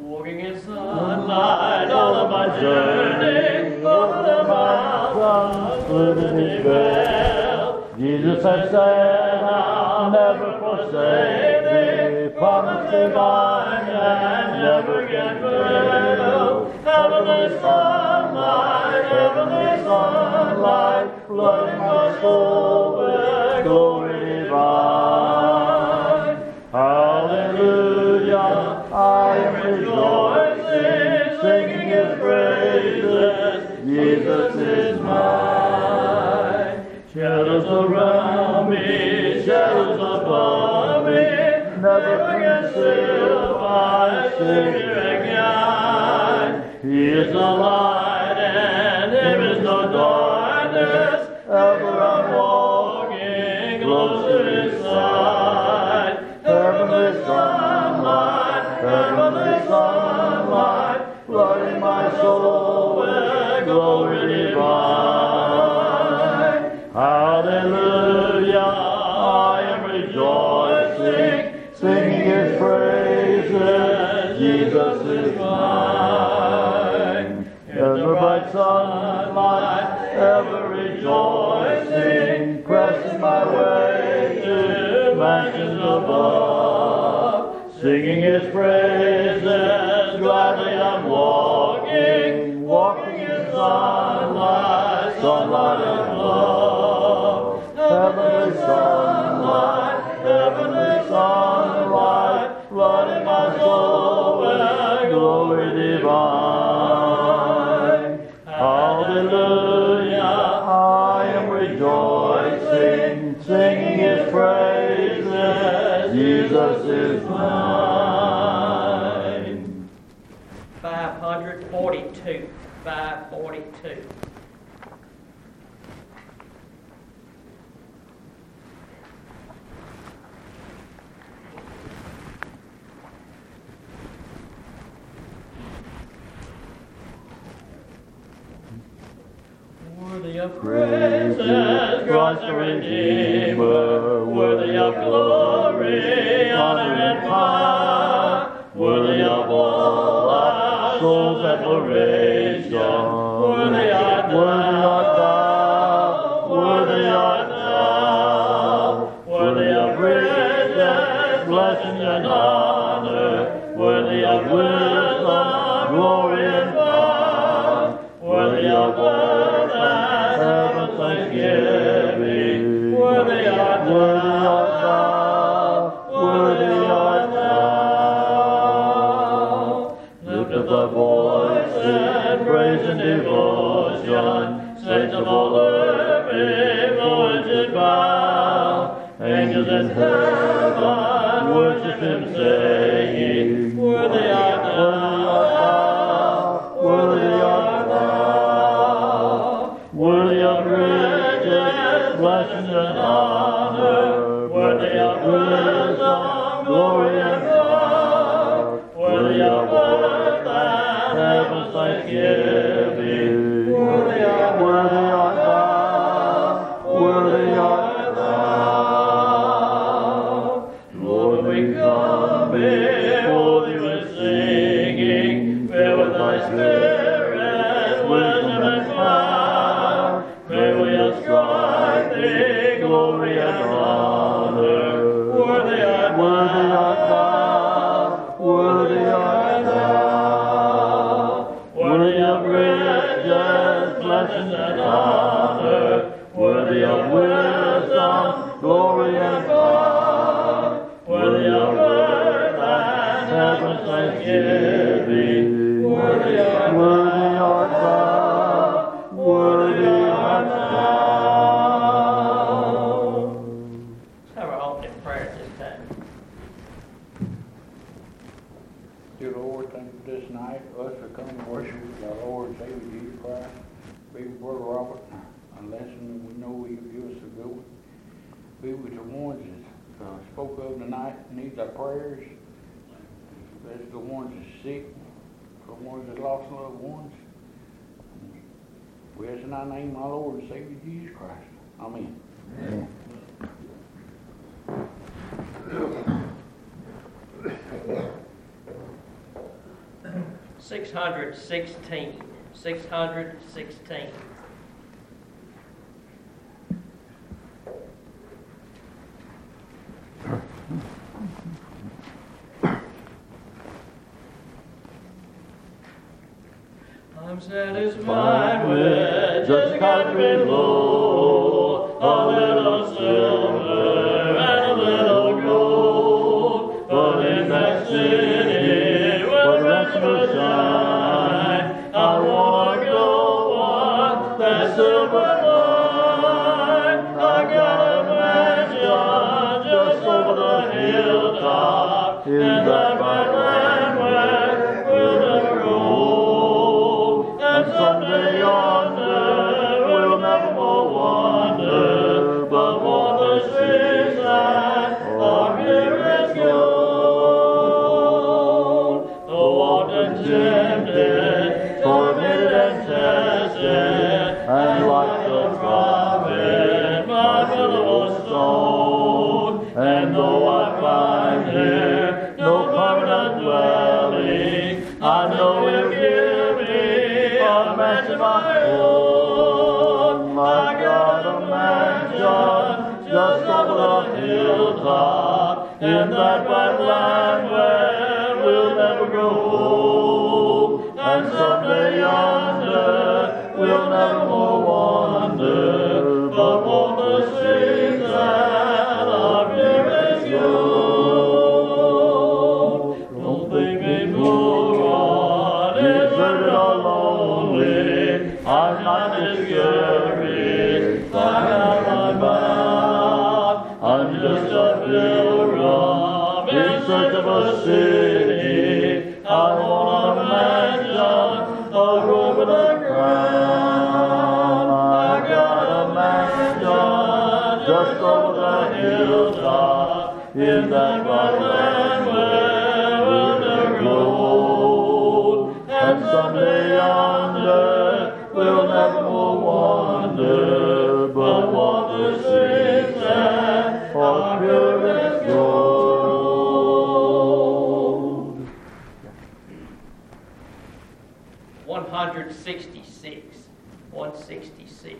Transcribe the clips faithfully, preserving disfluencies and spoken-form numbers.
Walking in sunlight all of my journey, over the mountains, through the deep vale. Jesus has said, I'll never forsake thee, promise divine and never get fail. Heavenly sunlight, heavenly sunlight, flooding my soul with glory divine. Hallelujah, I am rejoicing, singing His praises. Jesus is mine. Shadows around me, shadows above me, never conceal my Savior and guide. He is the light, and there is no darkness. Ever I'm walking close to His side. Heavenly sunlight, heavenly sunlight, flooding my soul with glory divine. Hallelujah, I am rejoicing, singing His praises. Jesus is mine. In the bright sunlight, ever rejoicing, pressing my way to mansions above, singing His praises. Gladly I'm walking, walking in sunlight, sunlight of love. Heavenly sunlight, heavenly sunlight, flooding my soul with glory divine. Hallelujah, I am rejoicing, singing His praises. Jesus is mine. five forty-two. five forty-two. Worthy of praises, Christ the Redeemer, worthy of glory, honor, and power, worthy of all our souls' adoration, worthy art thou, worthy art thou, worthy of riches, blessings, and honor, worthy of wisdom, glory, and power, worthy of earth and heaven's thanksgiving, worthy art thou, worthy art thou. Lift up the voice and praise and devotion, saints of all earth, influence and bow, angels in heaven worship Him, saying, worthy art thou, worthy art thou, worthy of riches, blessings, and honor, worthy of wisdom, glory, and power, worthy of earth and heaven's thanksgiving, worthy art thou, worthy art thou. Lord, we come before Thee with singing, fill with Thy Spirit, wisdom, and power. May we ascribe Thee glory and honor. Worthy art thou, worthy art thou, worthy of riches, blessings, and honor, worthy of wisdom, glory, and power, worthy of earth and heaven's thanksgiving, worthy art thou, worthy art thou. Let's have our opening prayer at this time. Dear Lord, thank you for this night, us for coming to worship with our Lord and Savior Jesus Christ. Be with Brother Robert, a lesson that we know you give us a good one. Be with the ones that uh, spoke of tonight, needs our prayers. Bless the ones that are sick, the ones that lost loved ones. We ask in thy name, my Lord and Savior Jesus Christ. Amen. Amen. six hundred sixteen. six hundred sixteen. I'm satisfied with just a country low, a little silver and a little gold. But in that city where the ransom shine, I wanna go on that silver line. I got a mansion just over the hilltop in that bright land where we'll never go. And someday yonder we'll never more wander, but on the streets that are here as gold. Though often tempted, tormented and tested, and like the prophet my pillow was stone. And though I find here no permanent dwelling, I know He'll give me a mansion my own. I got a mansion just over the hilltop in that bright land where we'll never grow old. And someday yonder we'll never more wander, but on the streets that are clear as gold. Don't think me poor, deserted or lonely, I'm not discouraged by how I'm bound. I'm just a pilgrim in search of a city. I want a mansion, a room with a crown. I got a mansion just over the hilltop in that bright land where we'll never grow old. And someday yonder we'll never more wander, but walk the streets that are pure as gold. one hundred sixty-six. one sixty-six.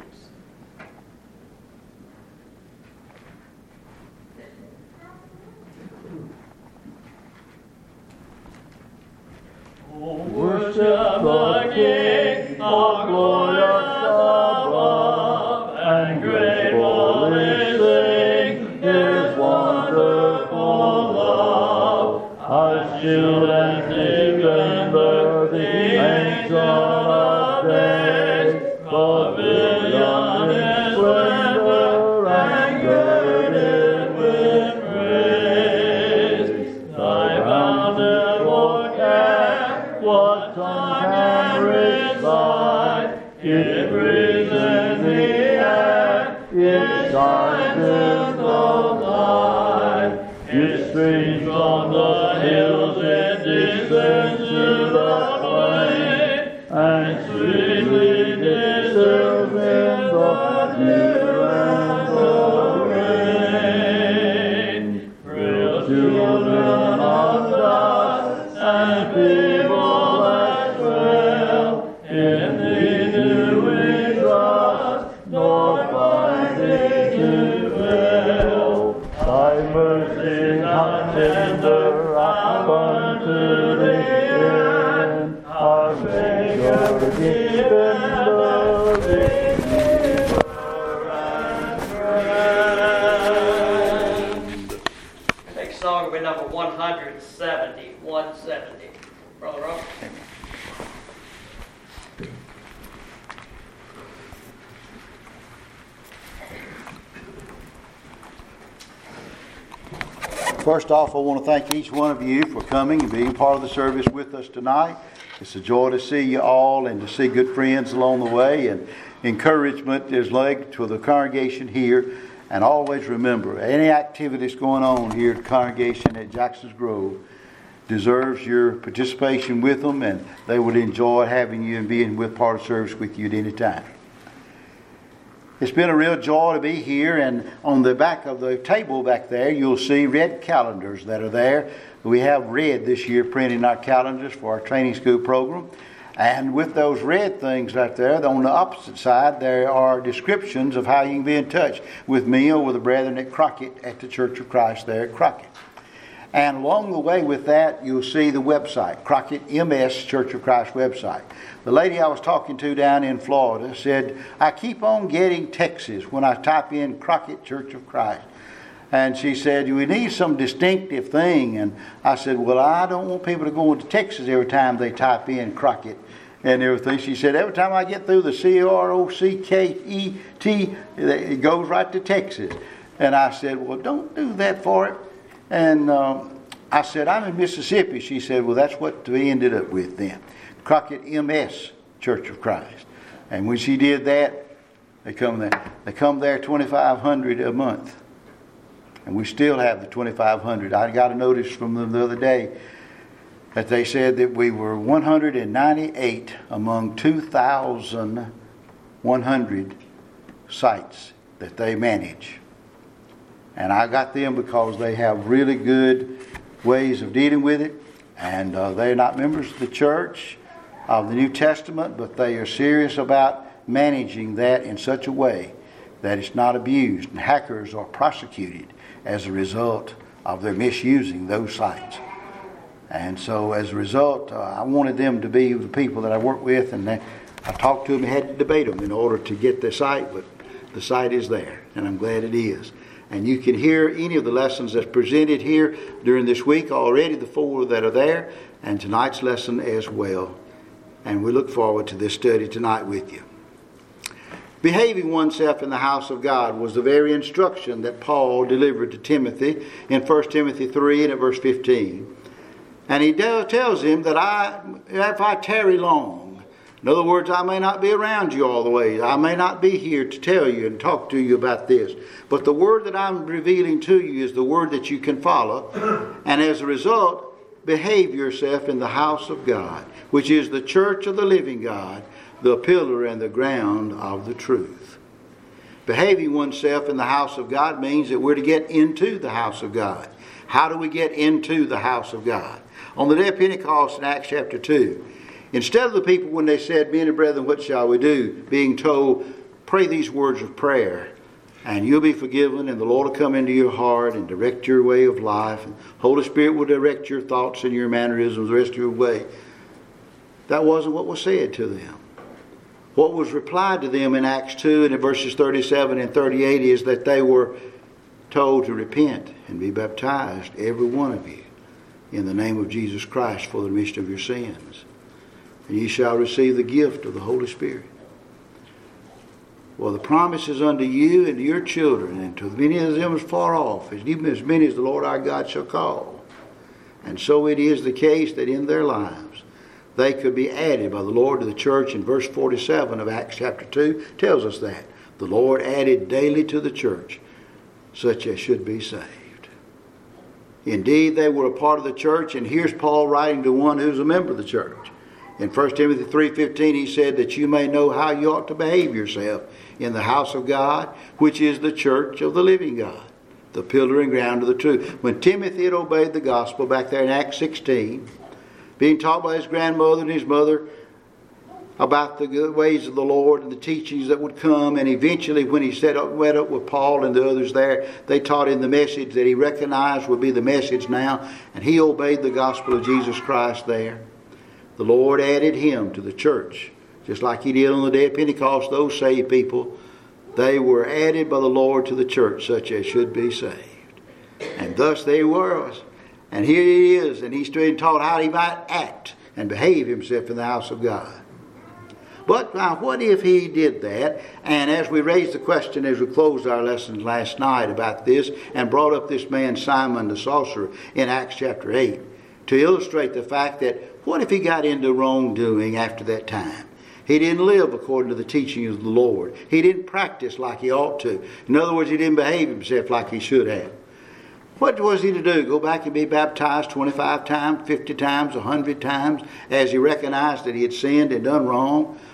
Oh, worship the King, our glorious above, and gratefully sing His wonderful love. Our shield and defender, the Ancient of Days, pavilion in splendor and girded with praise. Thy bountiful care, what tongue can recite? It breathes in the air, it shines in the light. It streams from the hills, it descends to the plain, and sweetly distills in the dew and the rain. Frail children of dust and feeble and frail, in thee do we trust, nor find thee to fail. Thy mercies are tender, up unto the end. Our Savior, defender, Redeemer, and friend. Next song will be number one hundred seventy. one seventy. Brother Rob. First off, I want to thank each one of you for coming and being part of the service with us tonight. It's a joy to see you all and to see good friends along the way, and encouragement is laid to the congregation here. And always remember, any activities going on here at the congregation at Jackson's Grove deserves your participation with them, and they would enjoy having you and being with part of the service with you at any time. It's been a real joy to be here, and on the back of the table back there, you'll see red calendars that are there. We have red this year printing our calendars for our training school program. And with those red things right there, on the opposite side, there are descriptions of how you can be in touch with me or with the brethren at Crockett at the Church of Christ there at Crockett. And along the way with that, you'll see the website, Crockett M S Church of Christ website. The lady I was talking to down in Florida said, I keep on getting texts when I type in Crockett Church of Christ. And she said, we need some distinctive thing. And I said, well, I don't want people to go into Texas every time they type in Crockett and everything. She said, every time I get through the C R O C K E T, it goes right to Texas. And I said, well, don't do that for it. And um, I said, I'm in Mississippi. She said, well, that's what we ended up with then. Crockett M S Church of Christ. And when she did that, they come there. They come there twenty-five hundred a month. And we still have the twenty-five hundred. I got a notice from them the other day that they said that we were one hundred ninety-eight among two thousand one hundred sites that they manage. And I got them because they have really good ways of dealing with it. And uh, they're not members of the church of the New Testament, but they are serious about managing that in such a way that it's not abused. And hackers are prosecuted as a result of their misusing those sites. And so as a result, uh, I wanted them to be the people that I work with, and they, I talked to them and had to debate them in order to get the site, but the site is there, and I'm glad it is. And you can hear any of the lessons that's presented here during this week already, the four that are there, and tonight's lesson as well. And we look forward to this study tonight with you. Behaving oneself in the house of God was the very instruction that Paul delivered to Timothy in First Timothy three and at verse fifteen. And he tells him that I, if I tarry long, in other words, I may not be around you all the way. I may not be here to tell you and talk to you about this. But the word that I'm revealing to you is the word that you can follow. And as a result, behave yourself in the house of God, which is the church of the living God, the pillar and the ground of the truth. Behaving oneself in the house of God means that we're to get into the house of God. How do we get into the house of God? On the day of Pentecost in Acts chapter two, instead of the people when they said, men and brethren, what shall we do? Being told, pray these words of prayer, and you'll be forgiven, and the Lord will come into your heart and direct your way of life. And Holy Spirit will direct your thoughts and your mannerisms the rest of your way. That wasn't what was said to them. What was replied to them in Acts two and in verses thirty-seven and thirty-eight is that they were told to repent and be baptized, every one of you, in the name of Jesus Christ for the remission of your sins. And ye shall receive the gift of the Holy Spirit. Well, the promise is unto you and to your children, and to many of them as far off, as even as many as the Lord our God shall call. And so it is the case that in their lives they could be added by the Lord to the church. In verse forty-seven of Acts chapter two tells us that. The Lord added daily to the church such as should be saved. Indeed, they were a part of the church, and here's Paul writing to one who's a member of the church. In First Timothy three fifteen he said that you may know how you ought to behave yourself in the house of God, which is the church of the living God, the pillar and ground of the truth. When Timothy had obeyed the gospel back there in Acts sixteen, being taught by his grandmother and his mother about the ways of the Lord and the teachings that would come, and eventually when he set up, went up with Paul and the others there, they taught him the message that he recognized would be the message now, and he obeyed the gospel of Jesus Christ there. The Lord added him to the church, just like he did on the day of Pentecost. Those saved people, they were added by the Lord to the church, such as should be saved. And thus they were. And here he is, and he's being taught how he might act and behave himself in the house of God. But now, what if he did that? And as we raised the question as we closed our lesson last night about this, and brought up this man Simon the sorcerer in Acts chapter eight, to illustrate the fact that what if he got into wrongdoing after that time? He didn't live according to the teaching of the Lord. He didn't practice like he ought to. In other words, he didn't behave himself like he should have. What was he to do? Go back and be baptized twenty-five times, fifty times, one hundred times, as he recognized that he had sinned and done wrong?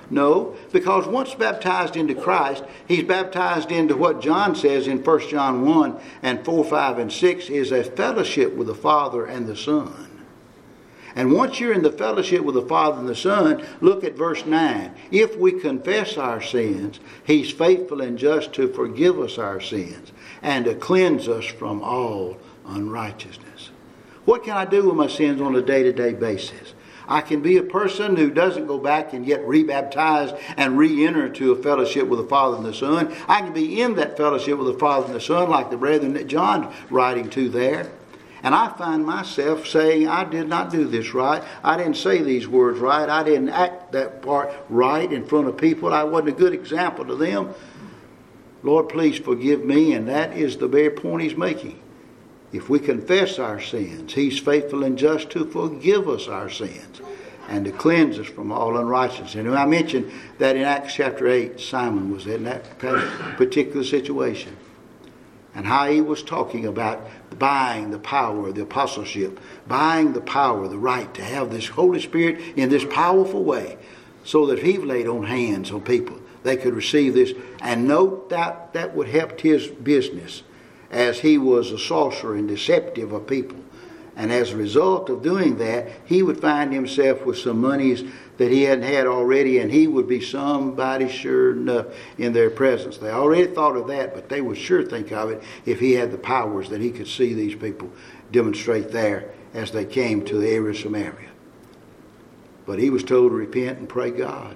No, because once baptized into Christ, he's baptized into what John says in First John one and four, five, and six is a fellowship with the Father and the Son. And once you're in the fellowship with the Father and the Son, look at verse nine. If we confess our sins, he's faithful and just to forgive us our sins and to cleanse us from all unrighteousness. What can I do with my sins on a day-to-day basis? I can be a person who doesn't go back and get rebaptized and re-enter into a fellowship with the Father and the Son. I can be in that fellowship with the Father and the Son like the brethren that John's writing to there. And I find myself saying, I did not do this right. I didn't say these words right. I didn't act that part right in front of people. I wasn't a good example to them. Lord, please forgive me. And that is the very point he's making. If we confess our sins, he's faithful and just to forgive us our sins and to cleanse us from all unrighteousness. And I mentioned that in Acts chapter eight, Simon was in that particular situation. And how he was talking about buying the power of the apostleship, buying the power, the right to have this Holy Spirit in this powerful way, so that if he laid on hands on people, they could receive this. And note that that would help his business, as he was a sorcerer and deceptive of people. And as a result of doing that, he would find himself with some monies that he hadn't had already, and he would be somebody sure enough in their presence. They already thought of that, but they would sure think of it if he had the powers that he could see these people demonstrate there as they came to the area of Samaria. But he was told to repent and pray God,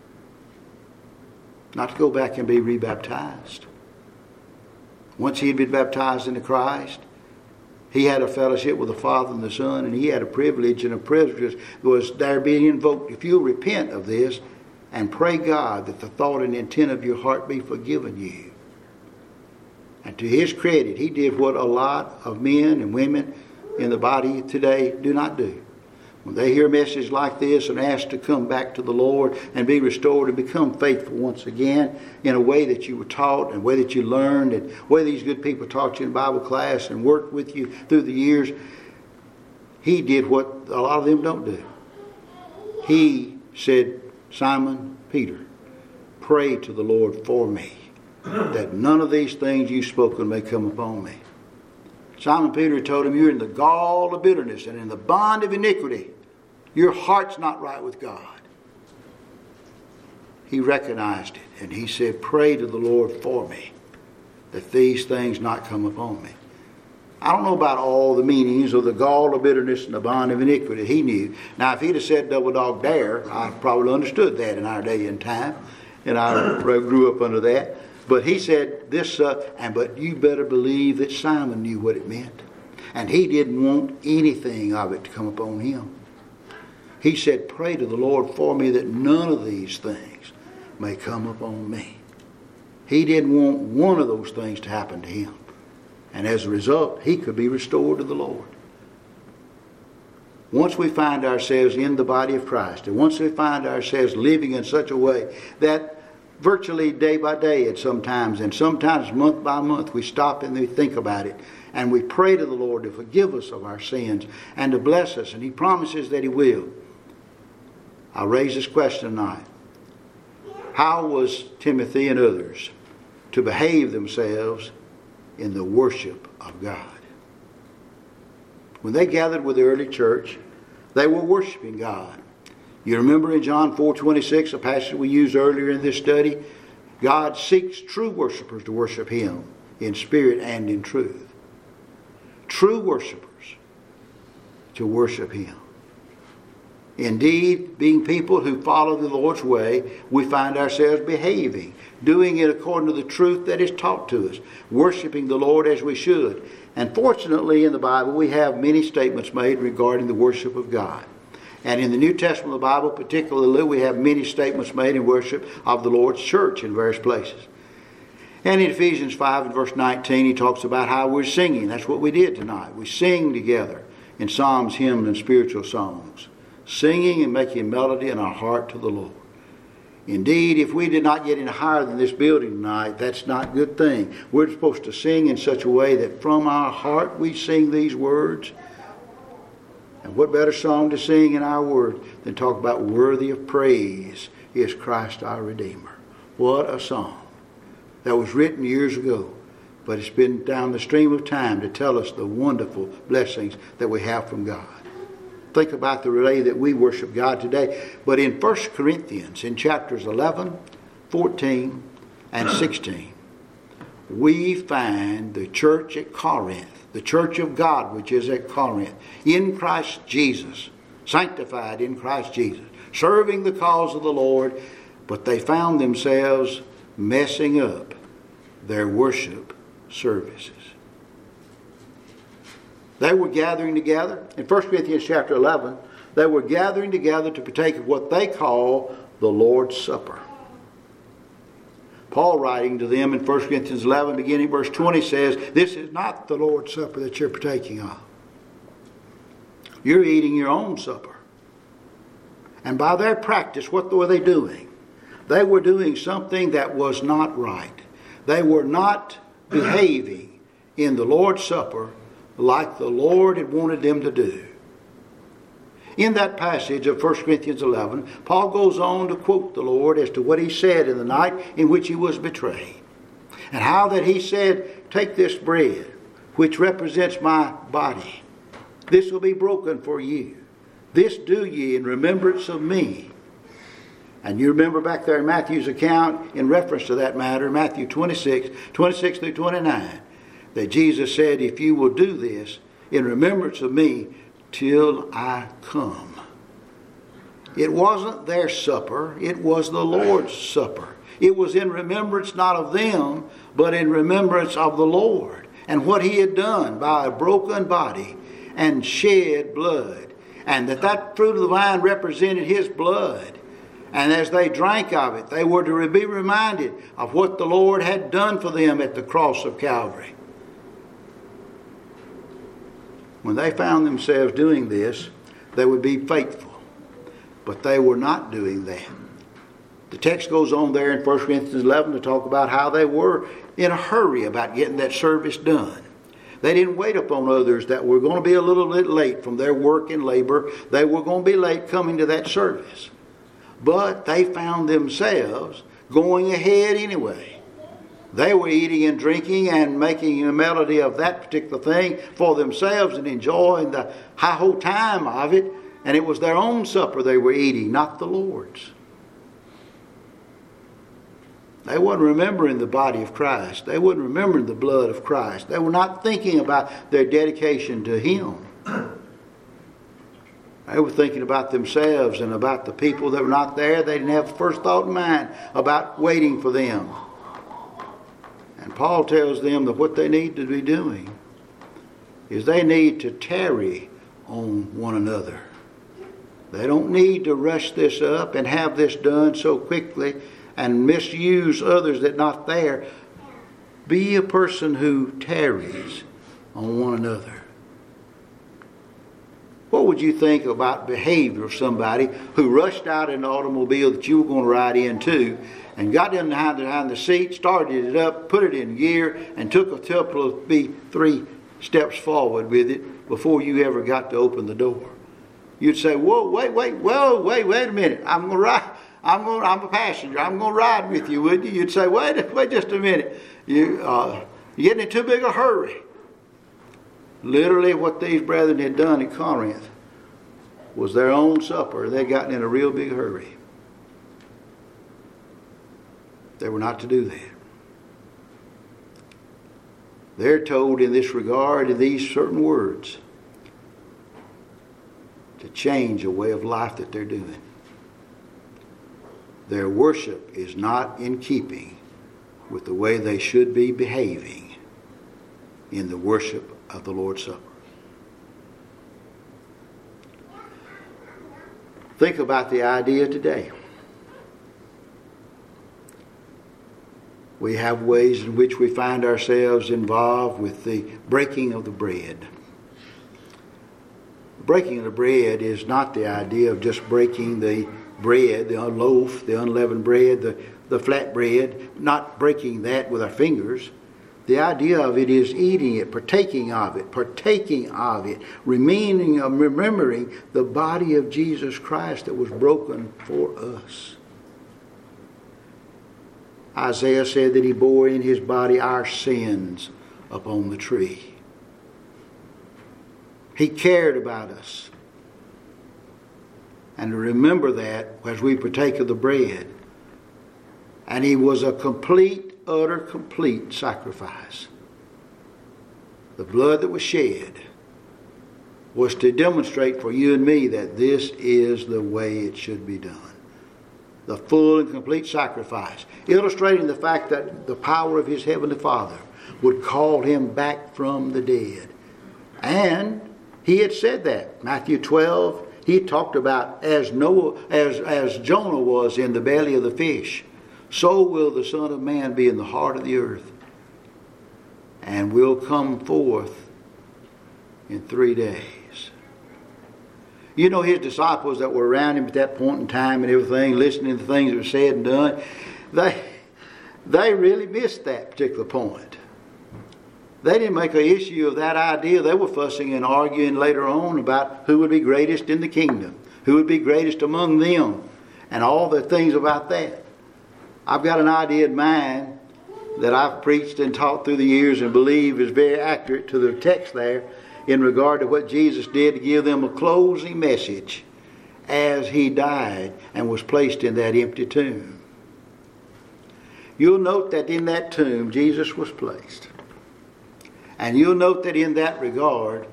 not to go back and be rebaptized. Once he had been baptized into Christ, he had a fellowship with the Father and the Son, and he had a privilege, and a privilege was there being invoked. If you'll repent of this and pray God that the thought and intent of your heart be forgiven you. And to his credit, he did what a lot of men and women in the body today do not do. When they hear a message like this and ask to come back to the Lord and be restored and become faithful once again in a way that you were taught and a way that you learned and the way these good people taught you in Bible class and worked with you through the years, he did what a lot of them don't do. He said, Simon Peter, pray to the Lord for me, that none of these things you've spoken may come upon me. Simon Peter told him, you're in the gall of bitterness and in the bond of iniquity. Your heart's not right with God. He recognized it, and he said, pray to the Lord for me, that these things not come upon me. I don't know about all the meanings of the gall of bitterness and the bond of iniquity. He knew. Now, if he'd have said double dog dare, I probably understood that in our day and time, and I grew up under that. But he said this, uh, and but you better believe that Simon knew what it meant. And he didn't want anything of it to come upon him. He said, pray to the Lord for me that none of these things may come upon me. He didn't want one of those things to happen to him. And as a result, he could be restored to the Lord. Once we find ourselves in the body of Christ, and once we find ourselves living in such a way that virtually day by day at sometimes, and sometimes month by month, we stop and we think about it. And we pray to the Lord to forgive us of our sins and to bless us. And he promises that he will. I'll raise this question tonight. How was Timothy and others to behave themselves in the worship of God? When they gathered with the early church, they were worshiping God. You remember in John four twenty-six, a passage we used earlier in this study, God seeks true worshipers to worship him in spirit and in truth. True worshipers to worship him. Indeed, being people who follow the Lord's way, we find ourselves behaving, doing it according to the truth that is taught to us, worshiping the Lord as we should. And fortunately in the Bible we have many statements made regarding the worship of God. And in the New Testament of the Bible particularly, we have many statements made in worship of the Lord's church in various places. And in Ephesians five and verse nineteen, he talks about how we're singing. That's what we did tonight. We sing together in psalms, hymns, and spiritual songs, singing and making melody in our heart to the Lord. Indeed, if we did not get any higher than this building tonight, that's not a good thing. We're supposed to sing in such a way that from our heart we sing these words. And what better song to sing in our word than talk about worthy of praise is Christ our Redeemer. What a song that was written years ago, but it's been down the stream of time to tell us the wonderful blessings that we have from God. Think about the way that we worship God today. But in First Corinthians, in chapters eleven, fourteen, and sixteen, we find the church at Corinth, the church of God which is at Corinth, in Christ Jesus, sanctified in Christ Jesus, serving the cause of the Lord, but they found themselves messing up their worship services. They were gathering together. In First Corinthians chapter eleven, they were gathering together to partake of what they call the Lord's Supper. Paul, writing to them in First Corinthians eleven, beginning verse twenty, says, this is not the Lord's Supper that you're partaking of. You're eating your own supper. And by their practice, what were they doing? They were doing something that was not right. They were not behaving in the Lord's Supper like the Lord had wanted them to do. In that passage of First Corinthians eleven, Paul goes on to quote the Lord as to what he said in the night in which he was betrayed. And how that he said, take this bread, which represents my body. This will be broken for you. This do ye in remembrance of me. And you remember back there in Matthew's account in reference to that matter, Matthew twenty-six, twenty-six through twenty-nine, that Jesus said, if you will do this in remembrance of me till I come. It wasn't their supper, it was the Lord's supper. It was in remembrance not of them, but in remembrance of the Lord and what he had done by a broken body and shed blood. And that that fruit of the vine represented his blood. And as they drank of it, they were to be reminded of what the Lord had done for them at the cross of Calvary. When they found themselves doing this, they would be faithful. But they were not doing that. The text goes on there in First Corinthians eleven to talk about how they were in a hurry about getting that service done. They didn't wait upon others that were going to be a little bit late from their work and labor. They were going to be late coming to that service. But they found themselves going ahead anyway. They were eating and drinking and making a melody of that particular thing for themselves and enjoying the high-ho time of it. And it was their own supper they were eating, not the Lord's. They weren't remembering the body of Christ. They weren't remembering the blood of Christ. They were not thinking about their dedication to him. They were thinking about themselves and about the people that were not there. They didn't have the first thought in mind about waiting for them. And Paul tells them that what they need to be doing is they need to tarry on one another. They don't need to rush this up and have this done so quickly and misuse others that are not there. Be a person who tarries on one another. What would you think about behavior of somebody who rushed out in the automobile that you were going to ride into and got in behind, behind the seat, started it up, put it in gear, and took a couple of be three steps forward with it before you ever got to open the door? You'd say, "Whoa, wait, wait, whoa, wait, wait a minute! I'm going to ride. I'm going. I'm a passenger. I'm going to ride with you, wouldn't you?" You'd say, "Wait, wait, just a minute. You, uh, you're getting in too big a hurry." Literally, what these brethren had done at Corinth was their own supper. They'd gotten in a real big hurry. They were not to do that. They're told in this regard, in these certain words, to change a way of life that they're doing. Their worship is not in keeping with the way they should be behaving in the worship of the Lord's Supper. Think about the idea today. We have ways in which we find ourselves involved with the breaking of the bread. The breaking of the bread is not the idea of just breaking the bread, the loaf, the unleavened bread, the, the flat bread, not breaking that with our fingers. The idea of it is eating it, partaking of it, partaking of it, remaining, remembering the body of Jesus Christ that was broken for us. Isaiah said that he bore in his body our sins upon the tree. He cared about us. And to remember that as we partake of the bread. And he was a complete, utter, complete sacrifice. The blood that was shed was to demonstrate for you and me that this is the way it should be done. The full and complete sacrifice, illustrating the fact that the power of his heavenly Father would call him back from the dead. And he had said that. Matthew twelve, he talked about as Noah, as, as Jonah was in the belly of the fish, so will the Son of Man be in the heart of the earth, and will come forth in three days. You know, his disciples that were around him at that point in time and everything, listening to things that were said and done, they, they really missed that particular point. They didn't make an issue of that idea. They were fussing and arguing later on about who would be greatest in the kingdom, who would be greatest among them, and all the things about that. I've got an idea in mind that I've preached and taught through the years and believe is very accurate to the text there in regard to what Jesus did to give them a closing message as he died and was placed in that empty tomb. You'll note that in that tomb Jesus was placed. And you'll note that in that regard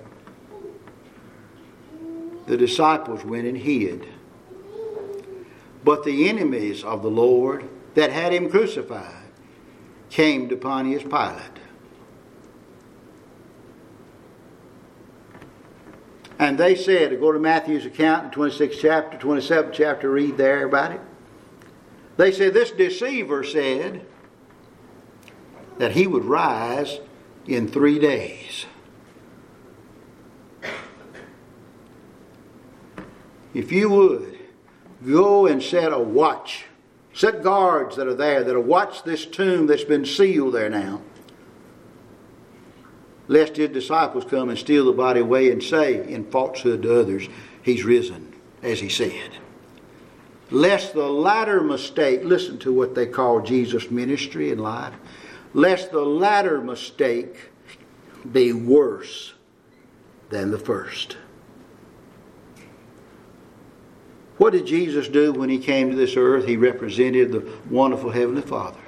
the disciples went and hid. But the enemies of the Lord that had him crucified came to Pontius Pilate. And they said, to go to Matthew's account in twenty-sixth chapter, twenty-seventh chapter, read there about it. They said, this deceiver said that he would rise in three days. If you would, go and set a watch. Set guards that are there, that'll watch this tomb that's been sealed there now, lest his disciples come and steal the body away and say in falsehood to others, he's risen, as he said. Lest the latter mistake, listen to what they call Jesus' ministry in life, lest the latter mistake be worse than the first. What did Jesus do when he came to this earth? He represented the wonderful Heavenly Father.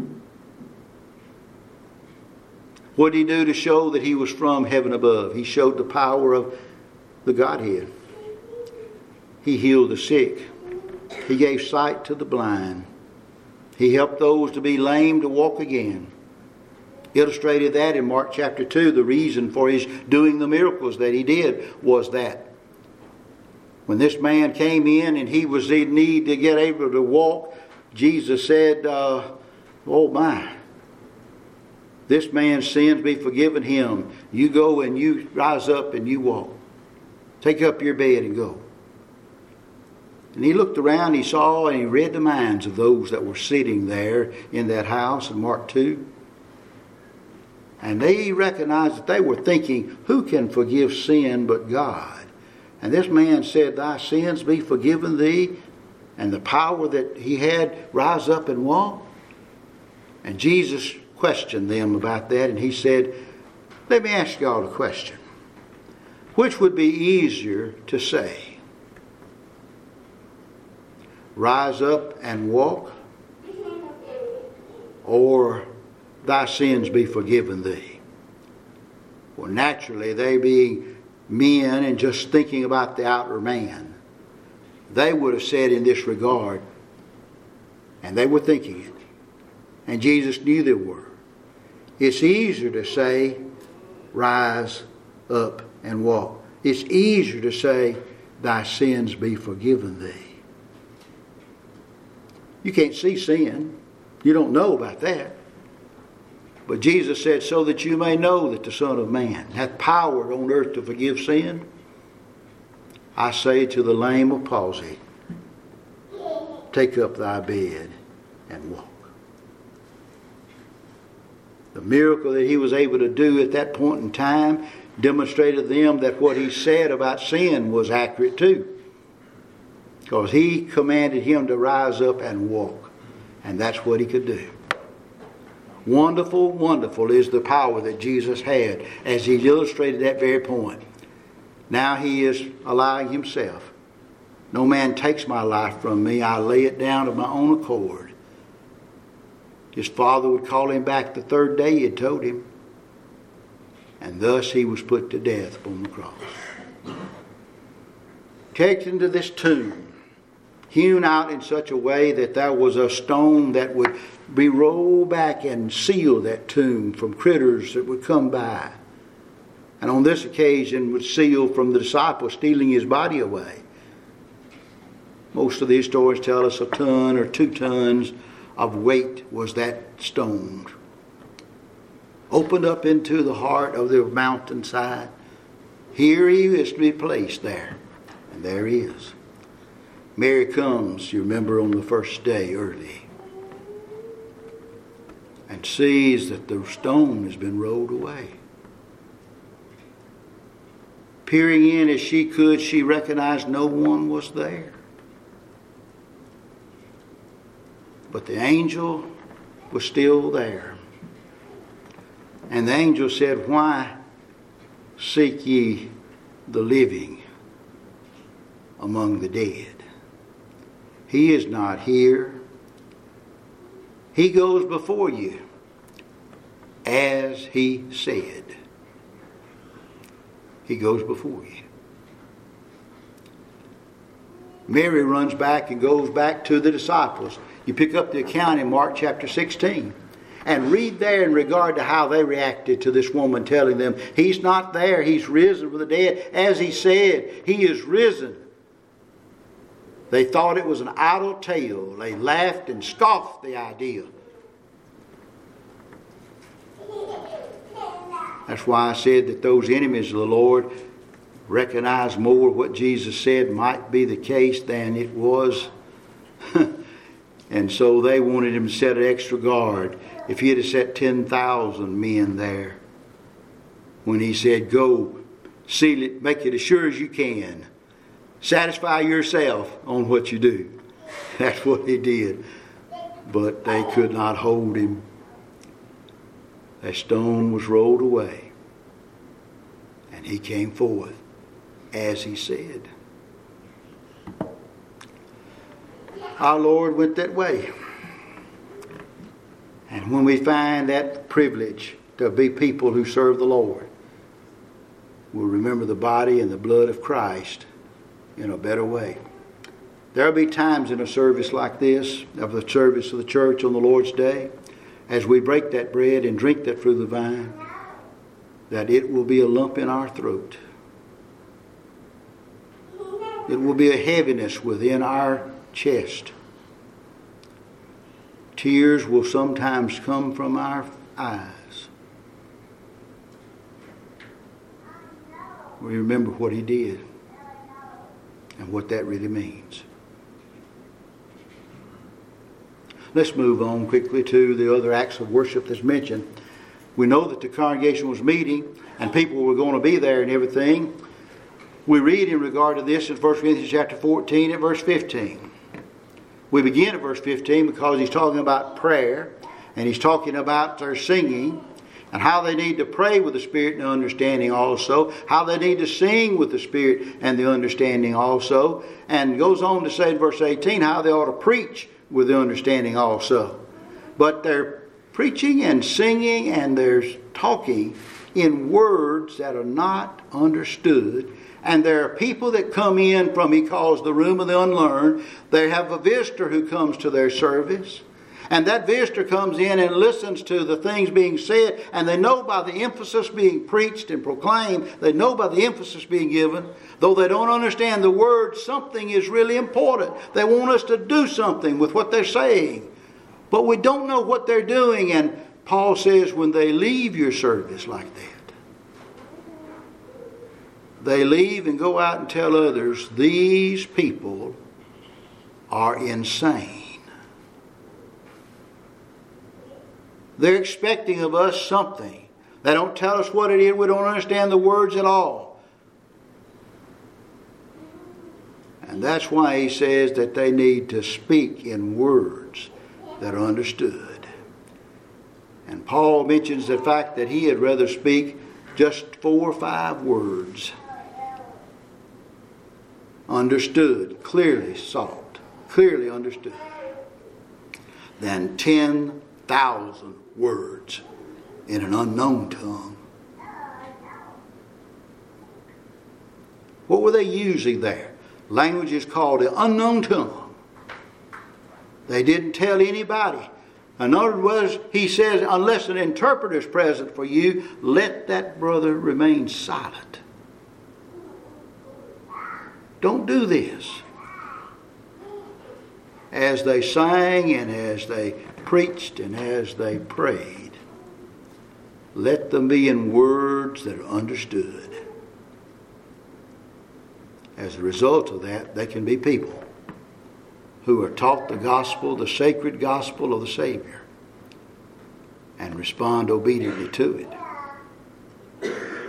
What did he do to show that he was from heaven above? He showed the power of the Godhead. He healed the sick. He gave sight to the blind. He helped those to be lame to walk again. Illustrated that in Mark chapter two. The reason for his doing the miracles that he did was that when this man came in and he was in need to get able to walk, Jesus said, uh, oh my, this man's sins be forgiven him. You go and you rise up and you walk. Take up your bed and go. And he looked around, he saw and he read the minds of those that were sitting there in that house in Mark two. And they recognized that they were thinking, who can forgive sin but God? And this man said, thy sins be forgiven thee. And the power that he had, rise up and walk. And Jesus questioned them about that. And he said, let me ask y'all a question. Which would be easier to say? Rise up and walk? Or thy sins be forgiven thee? Well, naturally, they being men and just thinking about the outer man, they would have said in this regard, and they were thinking it, and Jesus knew they were, it's easier to say, rise up and walk. It's easier to say, thy sins be forgiven thee. You can't see sin. You don't know about that. But Jesus said, so that you may know that the Son of Man hath power on earth to forgive sin. I say to the lame of palsy, take up thy bed and walk. The miracle that he was able to do at that point in time demonstrated to them that what he said about sin was accurate too. Because he commanded him to rise up and walk. And that's what he could do. Wonderful, wonderful is the power that Jesus had as he illustrated that very point. Now he is allowing himself. No man takes my life from me. I lay it down of my own accord. His Father would call him back the third day, he had told him. And thus he was put to death upon the cross. Taken into this tomb, hewn out in such a way that there was a stone that would be rolled back and seal that tomb from critters that would come by. And on this occasion would seal from the disciples stealing his body away. Most of these stories tell us a ton or two tons of weight was that stone. Opened up into the heart of the mountainside. Here he is to be placed there. And there he is. Mary comes, you remember, on the first day early. And sees that the stone has been rolled away. Peering in as she could, she recognized no one was there. But the angel was still there. And the angel said, "Why seek ye the living among the dead? He is not here. He goes before you, as he said." He goes before you. Mary runs back and goes back to the disciples. You pick up the account in Mark chapter sixteen and read there in regard to how they reacted to this woman telling them, "He's not there, he's risen from the dead. As he said, he is risen." They thought it was an idle tale. They laughed and scoffed the idea. That's why I said that those enemies of the Lord recognized more what Jesus said might be the case than it was. And so they wanted him to set an extra guard. If he had set ten thousand men there, when he said, "Go, seal it, make it as sure as you can. Satisfy yourself on what you do." That's what he did. But they could not hold him. A stone was rolled away. And he came forth as he said. Our Lord went that way. And when we find that privilege to be people who serve the Lord, we'll remember the body and the blood of Christ in a better way. There will be times in a service like this, of the service of the church on the Lord's Day, as we break that bread and drink that fruit of the vine, that it will be a lump in our throat. It will be a heaviness within our chest. Tears will sometimes come from our eyes. We remember what he did and what that really means. Let's move on quickly to the other acts of worship that's mentioned. We know that the congregation was meeting and people were going to be there and everything. We read in regard to this in First Corinthians chapter fourteen at verse fifteen. We begin at verse fifteen because he's talking about prayer and he's talking about their singing and how they need to pray with the Spirit and understanding also, how they need to sing with the Spirit and the understanding also, and goes on to say in verse eighteen how they ought to preach with the understanding also. But they're preaching and singing and they're talking in words that are not understood. And there are people that come in from, he calls the room of the unlearned. They have a visitor who comes to their service. And that visitor comes in and listens to the things being said. And they know by the emphasis being preached and proclaimed, they know by the emphasis being given, though they don't understand the words, something is really important. They want us to do something with what they're saying. But we don't know what they're doing. And Paul says when they leave your service like that, they leave and go out and tell others, these people are insane. They're expecting of us something. They don't tell us what it is. We don't understand the words at all. And that's why he says that they need to speak in words that are understood. And Paul mentions the fact that he had rather speak just four or five words, understood, clearly sought, clearly understood, than ten thousand words in an unknown tongue. What were they using there? Language is called the unknown tongue. They didn't tell anybody. In other words, he says, unless an interpreter is present for you, let that brother remain silent. Don't do this. As they sang and as they preached and as they prayed, let them be in words that are understood. As a result of that, they can be people who are taught the gospel, the sacred gospel of the Savior, and respond obediently to it.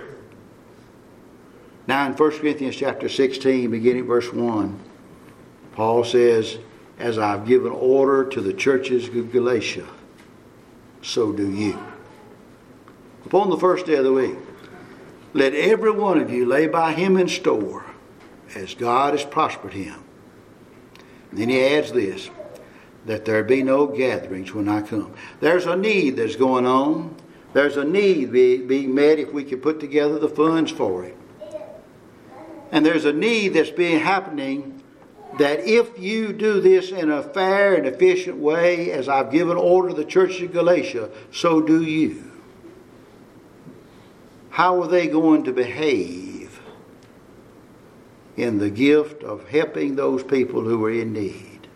Now in First Corinthians chapter sixteen, beginning verse one, Paul says, as I've given order to the churches of Galatia, so do you. Upon the first day of the week, let every one of you lay by him in store, as God has prospered him. And then he adds this, that there be no gatherings when I come. There's a need that's going on. There's a need be, being met if we can put together the funds for it. And there's a need that's being happening that if you do this in a fair and efficient way, as I've given order to the church of Galatia, so do you. How are they going to behave in the gift of helping those people who are in need?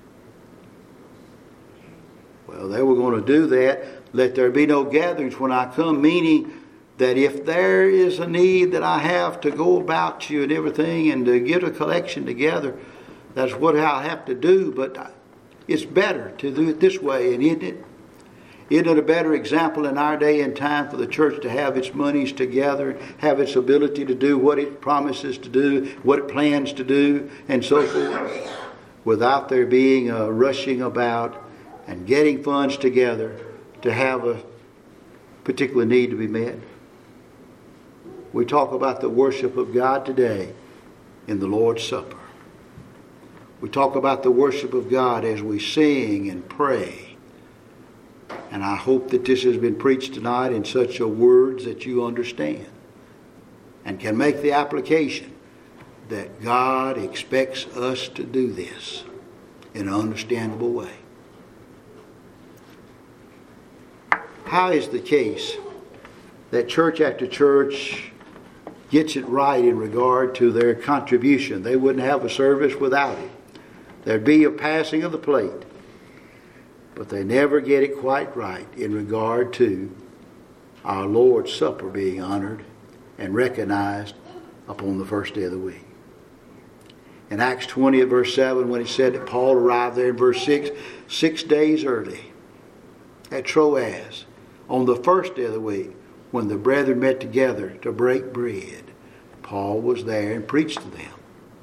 Well, they were going to do that. Let there be no gatherings when I come, meaning that if there is a need that I have to go about you and everything and to get a collection together, that's what I'll have to do. But it's better to do it this way, and isn't it? Isn't it a better example in our day and time for the church to have its monies together, have its ability to do what it promises to do, what it plans to do, and so forth, without there being a rushing about and getting funds together to have a particular need to be met? We talk about the worship of God today in the Lord's Supper. We talk about the worship of God as we sing and pray. And I hope that this has been preached tonight in such a words that you understand and can make the application that God expects us to do this in an understandable way. How is the case that church after church gets it right in regard to their contribution? They wouldn't have a service without it. There'd be a passing of the plate. But they never get it quite right in regard to our Lord's Supper being honored and recognized upon the first day of the week. In Acts twenty at verse seven, when it said that Paul arrived there in verse six, six days early at Troas, on the first day of the week, when the brethren met together to break bread, Paul was there and preached to them.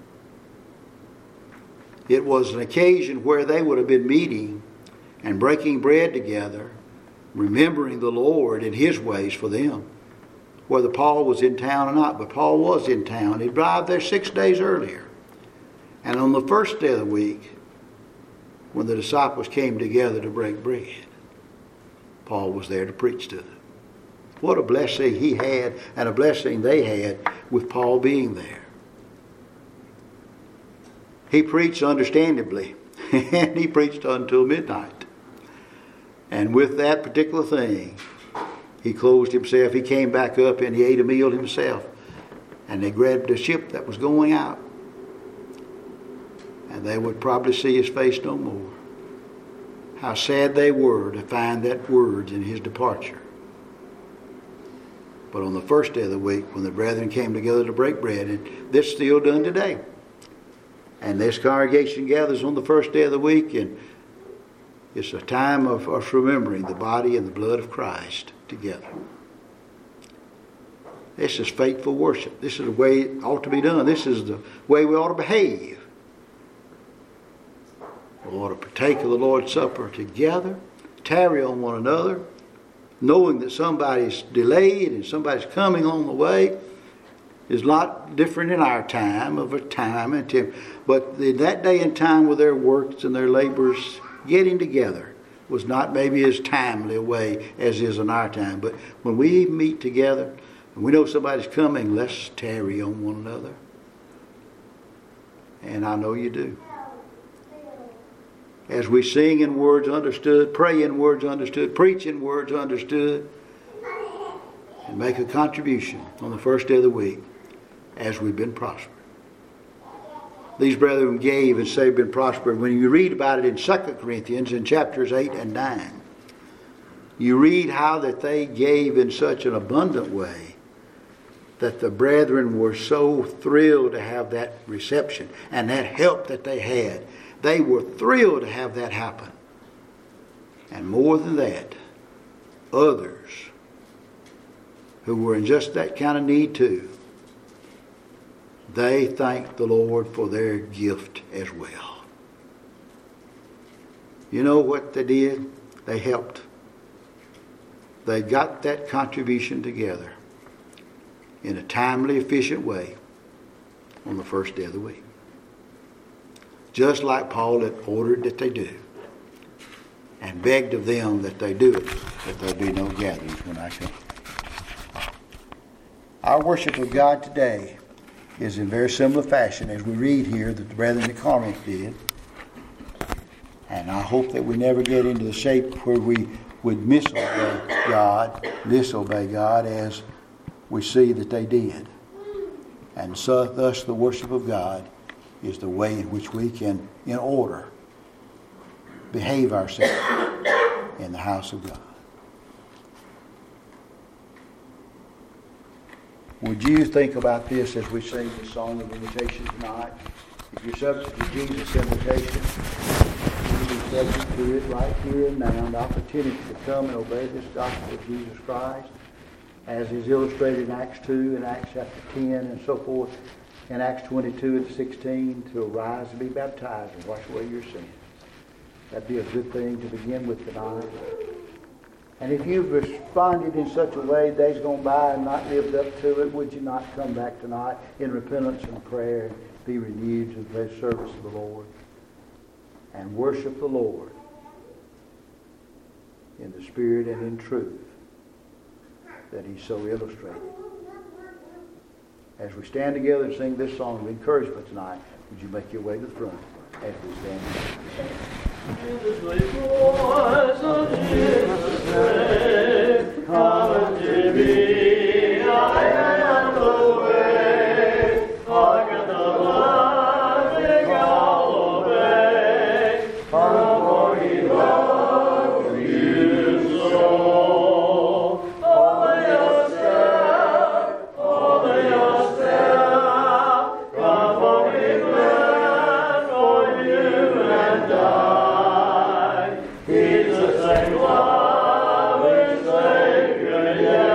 It was an occasion where they would have been meeting and breaking bread together, remembering the Lord and His ways for them, whether Paul was in town or not. But Paul was in town. He arrived there six days earlier. And on the first day of the week, when the disciples came together to break bread, Paul was there to preach to them. What a blessing he had and a blessing they had with Paul being there. He preached understandably, and he preached until midnight. And with that particular thing, he closed himself. He came back up and he ate a meal himself. And they grabbed a ship that was going out. And they would probably see his face no more. How sad they were to find that words in his departure. But on the first day of the week, when the brethren came together to break bread, and this is still done today. And this congregation gathers on the first day of the week, and it's a time of us remembering the body and the blood of Christ together. This is faithful worship. This is the way it ought to be done. This is the way we ought to behave. We ought to partake of the Lord's Supper together, tarry on one another, knowing that somebody's delayed and somebody's coming on the way is not different in our time of a time and time. But in that day and time with their works and their labors, getting together was not maybe as timely a way as is in our time. But when we meet together and we know somebody's coming, let's tarry on one another. And I know you do. As we sing in words understood, pray in words understood, preach in words understood, and make a contribution on the first day of the week as we've been prospered. These brethren gave and say been prospered. When you read about it in Second Corinthians in chapters eight and nine, you read how that they gave in such an abundant way that the brethren were so thrilled to have that reception and that help that they had. They were thrilled to have that happen. And more than that, others who were in just that kind of need too, they thanked the Lord for their gift as well. You know what they did? They helped. They got that contribution together in a timely, efficient way on the first day of the week. Just like Paul had ordered that they do, and begged of them that they do it, that there be no gatherings when I come. Our worship of God today is in very similar fashion as we read here that the brethren at Corinth did. And I hope that we never get into the shape where we would misobey God, disobey God as we see that they did. And so thus the worship of God is the way in which we can, in order, behave ourselves in the house of God. Would you think about this as we sing the song of invitation tonight? If you're subject to Jesus' invitation, you'll be subject to it right here and now, an opportunity to come and obey this gospel of Jesus Christ, as is illustrated in Acts two and Acts chapter ten and so forth, in Acts twenty-two and sixteen, to arise and be baptized and wash away your sins. That'd be a good thing to begin with tonight. And if you've responded in such a way, days gone by and not lived up to it, would you not come back tonight in repentance and prayer and be renewed to the service of the Lord and worship the Lord in the spirit and in truth that He so illustrated. As we stand together and sing this song of encouragement tonight, would you make your way to the front as we stand together? In the sweet voice of Jesus' name, come unto me, I am the way, hearken the blessing I'll obey, for He loves you so. Only a step, only a step, come for me, bless for you and I. He's the same loving Savior, yes.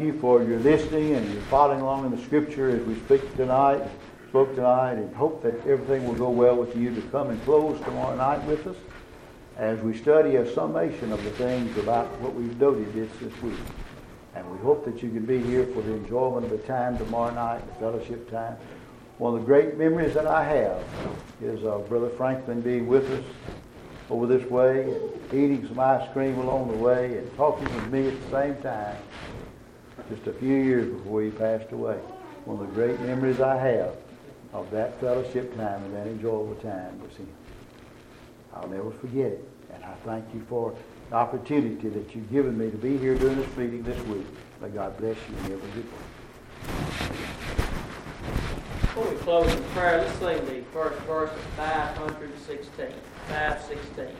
you for your listening and your following along in the Scripture as we speak tonight, spoke tonight, and hope that everything will go well with you to come and close tomorrow night with us as we study a summation of the things about what we've noted this this week. And we hope that you can be here for the enjoyment of the time tomorrow night, the fellowship time. One of the great memories that I have is uh, Brother Franklin being with us over this way, and eating some ice cream along the way, and talking with me at the same time, just a few years before he passed away. One of the great memories I have of that fellowship time and that enjoyable time was him. I'll never forget it, and I thank you for the opportunity that you've given me to be here during this meeting this week. May God bless you and have a good one. Before we close in prayer, let's sing the first verse of five hundred sixteen. five sixteen.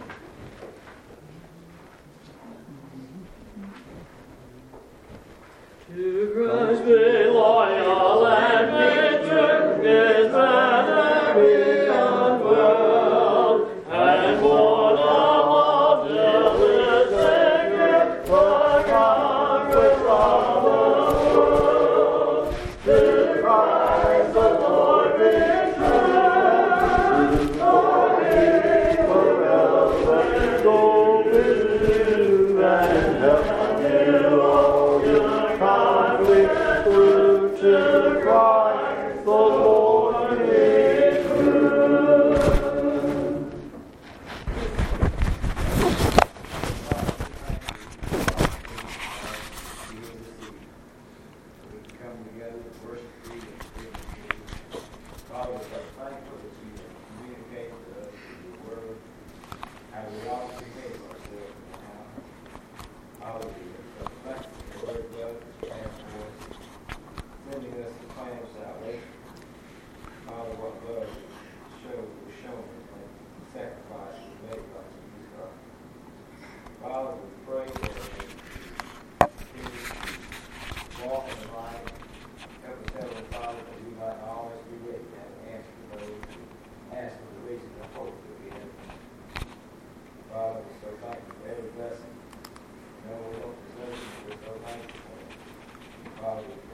To Christ be loyal and be true, is that beyond world, and born of love till the Savior, for conquest of the world. To Christ the Lord be true, for He forever go with you and help you all your conflict through to Christ the Lord is true. We can come together to worship you and speak to you. Father, we're so thankful that you communicate to us through your word, how we ought to behave ourselves in the house. Hallelujah. So thankful for the word God has planned for us, sending us the plan of salvation. Father, what love showed was shown in the sacrifice was made by Jesus Christ. Father, we pray that you walk in the light. Help us, Heavenly Father, that we might always be ready to have an answer to those who ask for the reason of hope that we have. Father, we're so thankful for every blessing. No, we don't deserve it, but we're so thankful for it. Father, we